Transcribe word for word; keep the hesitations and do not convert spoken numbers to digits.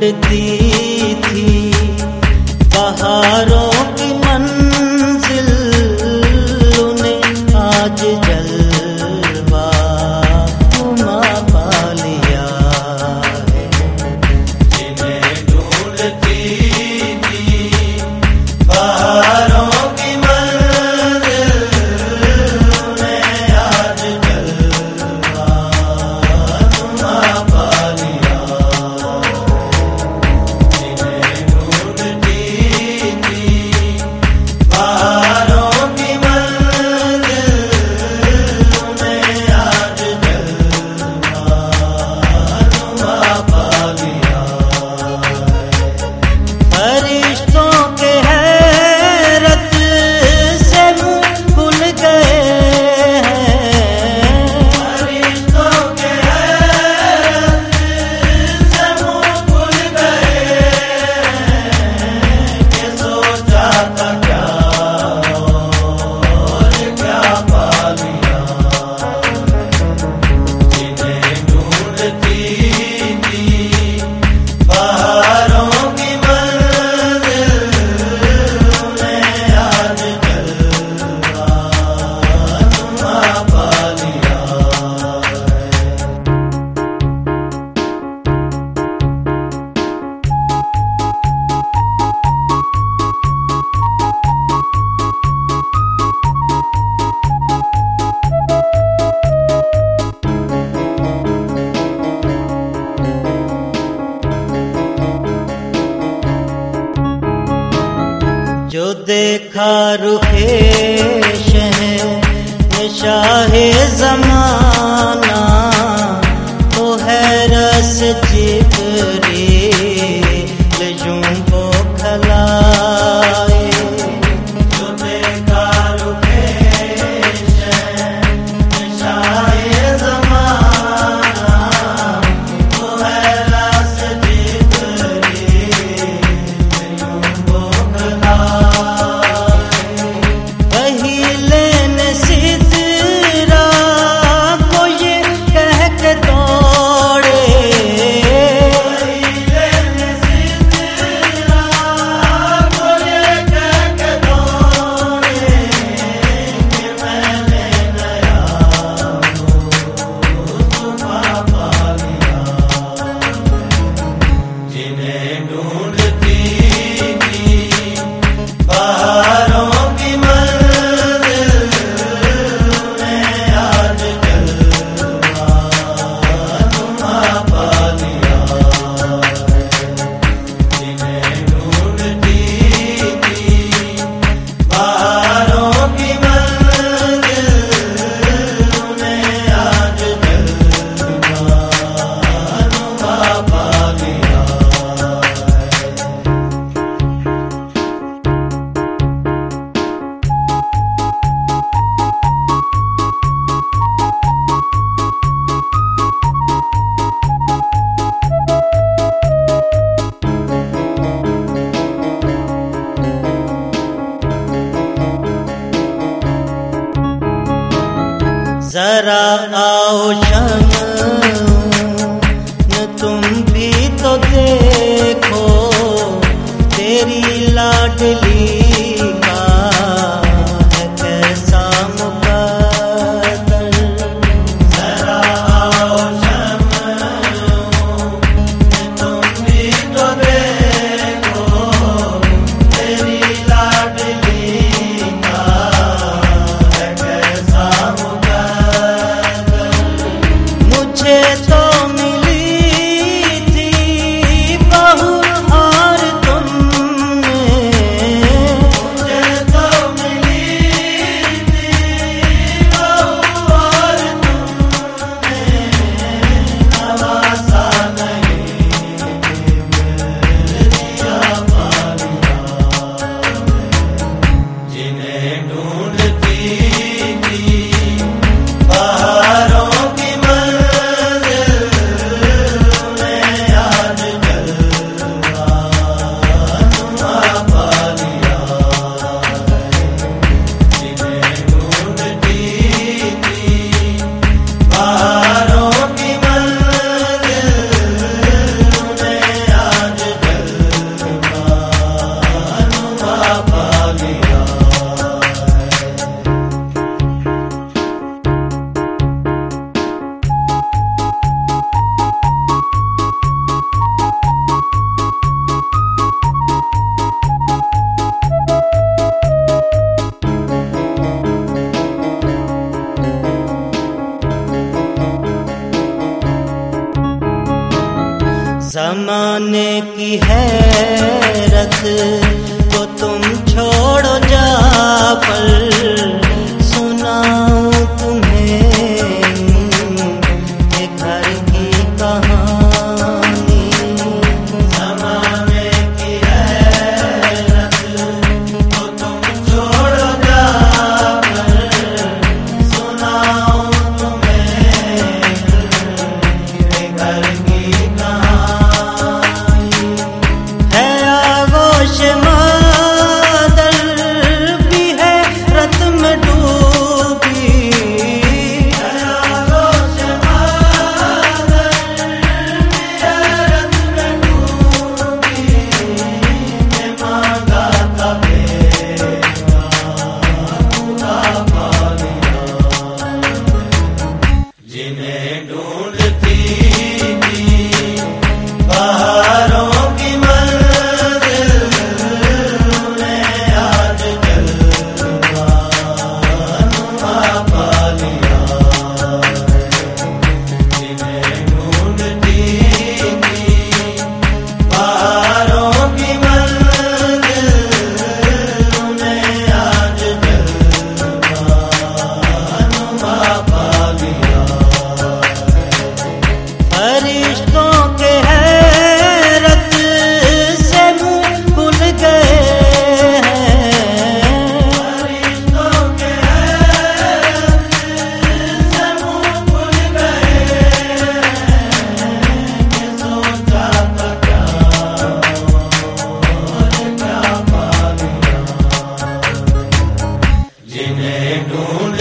ढूंढती थी बहारों की मंजिल, उन्हें आज जलवा नुमा पा लिया है। जिन्हें ढूंढती थी बहारों की मंजिल, उन्हें आज जलवा नुमा पा लिया। जिन्हें ढूंढती थी बहारों की मंजिल, उन्हें आज जलवा नुमा पा लिया। फरिश्तों के हैरत से मुंह खुल गए हैं, फरिश्तों के हैरत से मुंह खुल गए कि सोचा था क्या और क्या पा लिया। जिन्हें ढूंढती थी बहारों की मंजिल, उन्हें आज जलवा नुमा पा लिया। जो देखा रुखे शहंशाहे ज़माना, तो है रस जिब्रील यूं को खलाए। जो देखा रुखे शहंशाहे ज़माना, तो है रस जिब्रील यूं को खलाए। वही लेने सिदरा को ये कह के दौड़े, जिन्हें ढूंढती थी बहारों की मंजिल, उन्हें आज जलवा नुमा पा लिया। जिन्हें ढूंढती थी बहारों की मंजिल, उन्हें आज जलवा नुमा पा लिया। जरा आओ शम्स तुम भी तो देखो, तेरी लाडली का है कैसा मुकद्दर। जरा आओ शम्स तुम भी तो देखो, तेरी लाडली का है कैसा मुकद्दर। मुझे तो मिली थी बहू और तुमने जमाने की हैरत तो तुम छोड़ो जा पर सुनाऊं तुम्हें ये घर की कहानी। जमाने की हैरत तो तुम छोड़ो जा पर सुनाऊं तुम्हें ये घर की कहानी। है आगोश मादल भी है रत में डूबी, है आगोश मादल भी है रत में डूबी। ये मांगा था बेगा खुदा पा लिया। जिन्हें ढूंढती थी बहारों की मंजिल, उन्हें आज जलवा नुमा पा लिया। जिन्हें ढूंढती थी बहारों की मंजिल, उन्हें आज जलवा नुमा पा लिया। फरिश्तों के हैरत से मुंह खुल गए हैं, फरिश्तों के हैरत से मुंह खुल गए हैं। सोचा था क्या और क्या पा लिया। जिन्हें ढूंढ